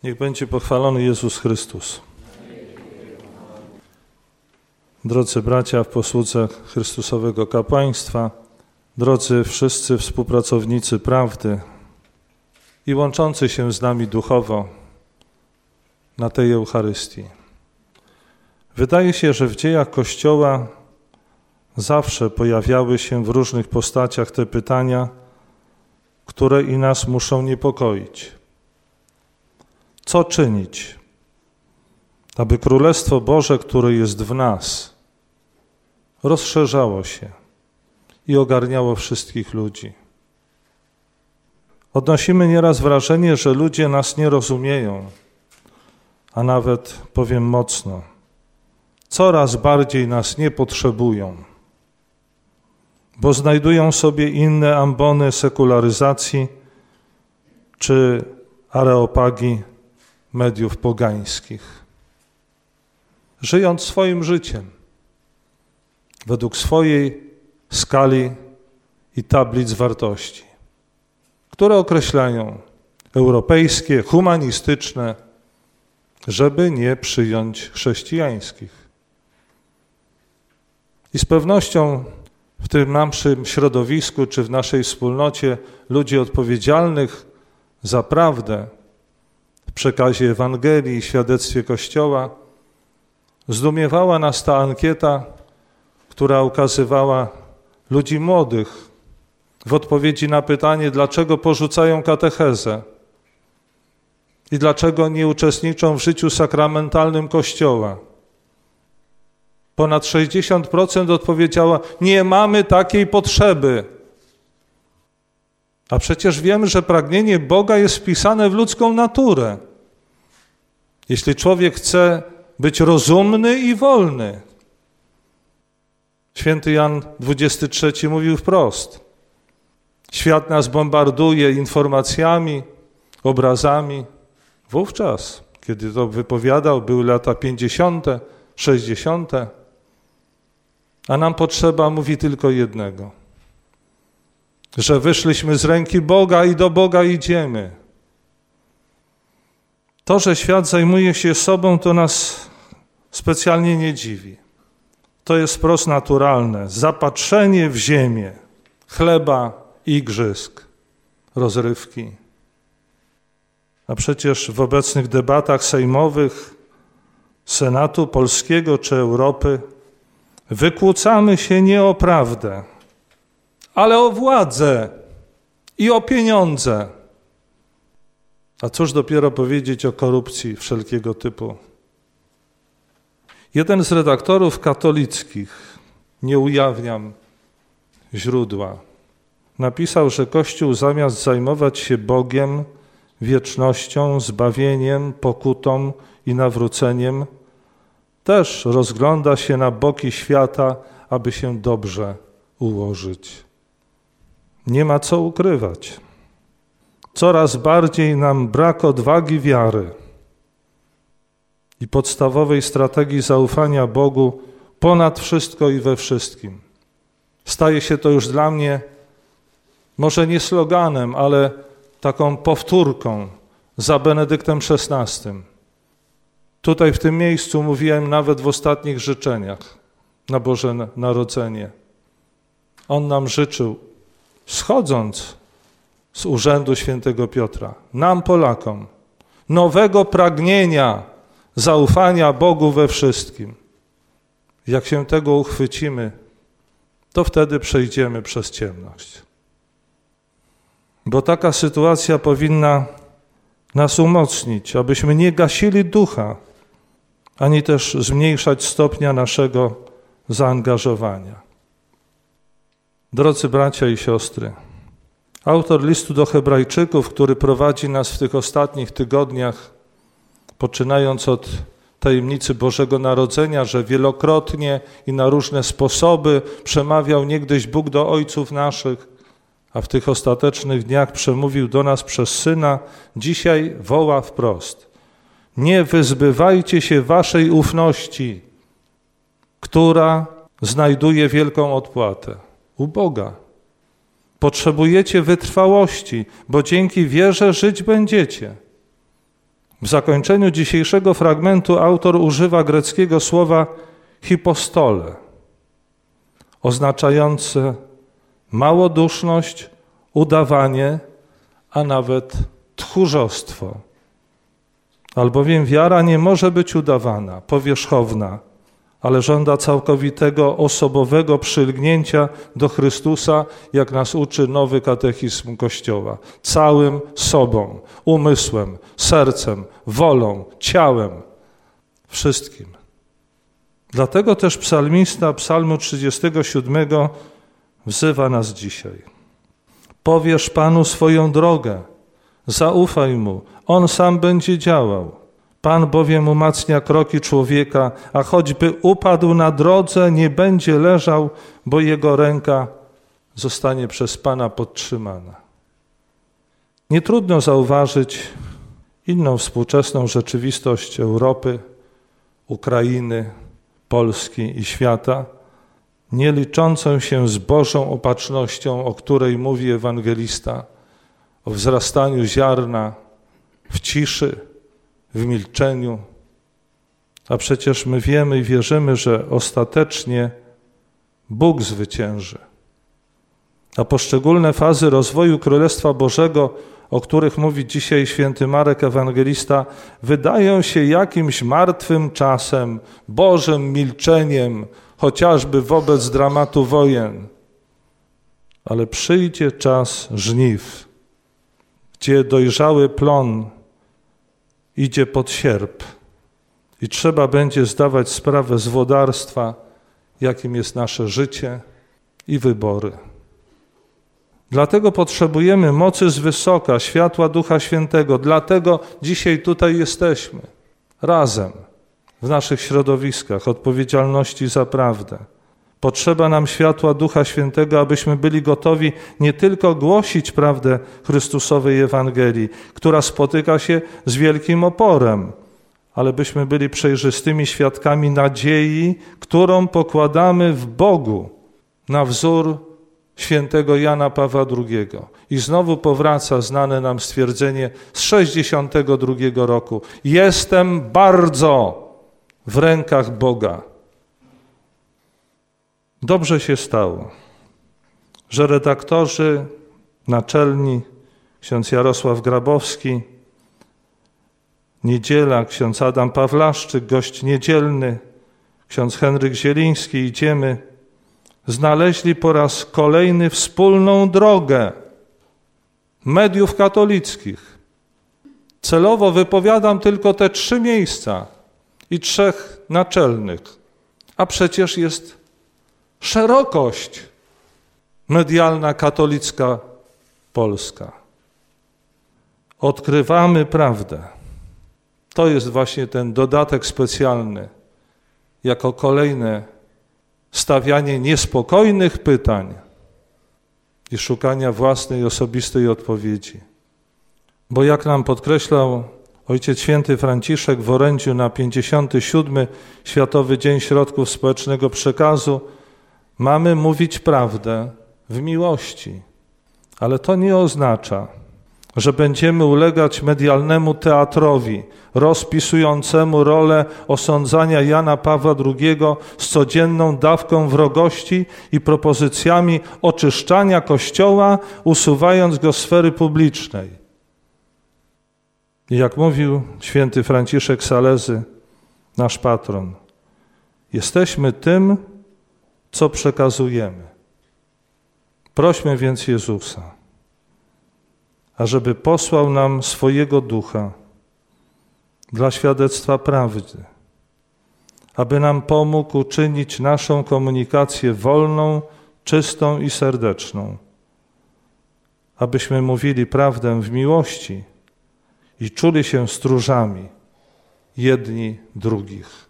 Niech będzie pochwalony Jezus Chrystus. Drodzy bracia w posłudze Chrystusowego kapłaństwa, drodzy wszyscy współpracownicy prawdy i łączący się z nami duchowo na tej Eucharystii. Wydaje się, że w dziejach Kościoła zawsze pojawiały się w różnych postaciach te pytania, które i nas muszą niepokoić. Co czynić, aby Królestwo Boże, które jest w nas, rozszerzało się i ogarniało wszystkich ludzi? Odnosimy nieraz wrażenie, że ludzie nas nie rozumieją, a nawet, powiem mocno, coraz bardziej nas nie potrzebują, bo znajdują sobie inne ambony sekularyzacji czy areopagi mediów pogańskich. Żyjąc swoim życiem, według swojej skali i tablic wartości, które określają europejskie, humanistyczne, żeby nie przyjąć chrześcijańskich. I z pewnością w tym naszym środowisku czy w naszej wspólnocie ludzi odpowiedzialnych za prawdę w przekazie Ewangelii i świadectwie Kościoła zdumiewała nas ta ankieta, która ukazywała ludzi młodych w odpowiedzi na pytanie, dlaczego porzucają katechezę i dlaczego nie uczestniczą w życiu sakramentalnym Kościoła. Ponad 60% odpowiedziała, nie mamy takiej potrzeby. A przecież wiemy, że pragnienie Boga jest wpisane w ludzką naturę. Jeśli człowiek chce być rozumny i wolny. Święty Jan XXIII mówił wprost. Świat nas bombarduje informacjami, obrazami. Wówczas, kiedy to wypowiadał, były lata 50., 60., a nam potrzeba, mówi, tylko jednego. Że wyszliśmy z ręki Boga i do Boga idziemy. To, że świat zajmuje się sobą, to nas specjalnie nie dziwi. To jest wprost naturalne. Zapatrzenie w ziemię, chleba, igrzysk, rozrywki. A przecież w obecnych debatach sejmowych Senatu Polskiego czy Europy wykłócamy się nie o prawdę, ale o władzę i o pieniądze. A cóż dopiero powiedzieć o korupcji wszelkiego typu. Jeden z redaktorów katolickich, nie ujawniam źródła, napisał, że Kościół zamiast zajmować się Bogiem, wiecznością, zbawieniem, pokutą i nawróceniem, też rozgląda się na boki świata, aby się dobrze ułożyć. Nie ma co ukrywać. Coraz bardziej nam brak odwagi wiary i podstawowej strategii zaufania Bogu ponad wszystko i we wszystkim. Staje się to już dla mnie może nie sloganem, ale taką powtórką za Benedyktem XVI. Tutaj w tym miejscu mówiłem nawet w ostatnich życzeniach na Boże Narodzenie. On nam życzył, schodząc z urzędu świętego Piotra, nam Polakom, nowego pragnienia zaufania Bogu we wszystkim. Jak się tego uchwycimy, to wtedy przejdziemy przez ciemność. Bo taka sytuacja powinna nas umocnić, abyśmy nie gasili ducha, ani też zmniejszać stopnia naszego zaangażowania. Drodzy bracia i siostry, autor listu do Hebrajczyków, który prowadzi nas w tych ostatnich tygodniach, poczynając od tajemnicy Bożego Narodzenia, że wielokrotnie i na różne sposoby przemawiał niegdyś Bóg do ojców naszych, a w tych ostatecznych dniach przemówił do nas przez Syna, dzisiaj woła wprost. Nie wyzbywajcie się waszej ufności, która znajduje wielką odpłatę u Boga. Potrzebujecie wytrwałości, bo dzięki wierze żyć będziecie. W zakończeniu dzisiejszego fragmentu autor używa greckiego słowa hipostole, oznaczające małoduszność, udawanie, a nawet tchórzostwo. Albowiem wiara nie może być udawana, powierzchowna, ale żąda całkowitego, osobowego przylgnięcia do Chrystusa, jak nas uczy nowy katechizm Kościoła. Całym sobą, umysłem, sercem, wolą, ciałem, wszystkim. Dlatego też psalmista Psalmu 37 wzywa nas dzisiaj. Powierz Panu swoją drogę, zaufaj Mu, On sam będzie działał. Pan bowiem umacnia kroki człowieka, a choćby upadł na drodze, nie będzie leżał, bo jego ręka zostanie przez Pana podtrzymana. Nie trudno zauważyć inną współczesną rzeczywistość Europy, Ukrainy, Polski i świata, nie liczącą się z Bożą opatrznością, o której mówi ewangelista, o wzrastaniu ziarna w ciszy, w milczeniu. A przecież my wiemy i wierzymy, że ostatecznie Bóg zwycięży. A poszczególne fazy rozwoju Królestwa Bożego, o których mówi dzisiaj święty Marek Ewangelista, wydają się jakimś martwym czasem, Bożym milczeniem, chociażby wobec dramatu wojen. Ale przyjdzie czas żniw, gdzie dojrzały plon idzie pod sierp i trzeba będzie zdawać sprawę z włodarstwa, jakim jest nasze życie i wybory. Dlatego potrzebujemy mocy z wysoka, światła Ducha Świętego. Dlatego dzisiaj tutaj jesteśmy, razem, w naszych środowiskach, odpowiedzialności za prawdę. Potrzeba nam światła Ducha Świętego, abyśmy byli gotowi nie tylko głosić prawdę Chrystusowej Ewangelii, która spotyka się z wielkim oporem, ale byśmy byli przejrzystymi świadkami nadziei, którą pokładamy w Bogu, na wzór świętego Jana Pawła II. I znowu powraca znane nam stwierdzenie z 1962 roku. Jestem bardzo w rękach Boga. Dobrze się stało, że redaktorzy naczelni, ksiądz Jarosław Grabowski, Niedziela, ksiądz Adam Pawlaszczyk, gość niedzielny, ksiądz Henryk Zieliński, idziemy, znaleźli po raz kolejny wspólną drogę mediów katolickich. Celowo wypowiadam tylko te 3 miejsca i 3 naczelnych, a przecież jest szerokość medialna katolicka polska. Odkrywamy prawdę. To jest właśnie ten dodatek specjalny, jako kolejne stawianie niespokojnych pytań i szukania własnej osobistej odpowiedzi. Bo jak nam podkreślał Ojciec Święty Franciszek w orędziu na 57. Światowy Dzień Środków Społecznego Przekazu, mamy mówić prawdę w miłości. Ale to nie oznacza, że będziemy ulegać medialnemu teatrowi rozpisującemu rolę osądzania Jana Pawła II z codzienną dawką wrogości i propozycjami oczyszczania Kościoła, usuwając go z sfery publicznej. I jak mówił święty Franciszek Salezy, nasz patron, jesteśmy tym, co przekazujemy. Prośmy więc Jezusa, ażeby posłał nam swojego Ducha dla świadectwa prawdy, aby nam pomógł uczynić naszą komunikację wolną, czystą i serdeczną, abyśmy mówili prawdę w miłości i czuli się stróżami jedni drugich.